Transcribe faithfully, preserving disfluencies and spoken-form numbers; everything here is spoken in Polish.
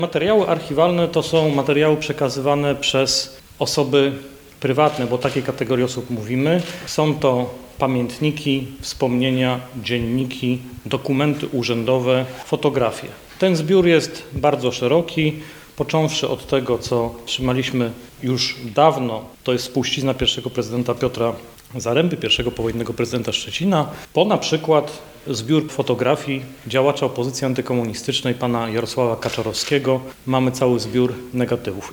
Materiały archiwalne to są materiały przekazywane przez osoby prywatne, bo takiej kategorii osób mówimy. Są to pamiętniki, wspomnienia, dzienniki, dokumenty urzędowe, fotografie. Ten zbiór jest bardzo szeroki, począwszy od tego, co trzymaliśmy już dawno, to jest spuścizna pierwszego prezydenta Piotra Zaręby, pierwszego powojennego prezydenta Szczecina, po na przykład zbiór fotografii działacza opozycji antykomunistycznej pana Jarosława Kaczorowskiego. Mamy cały zbiór negatywów.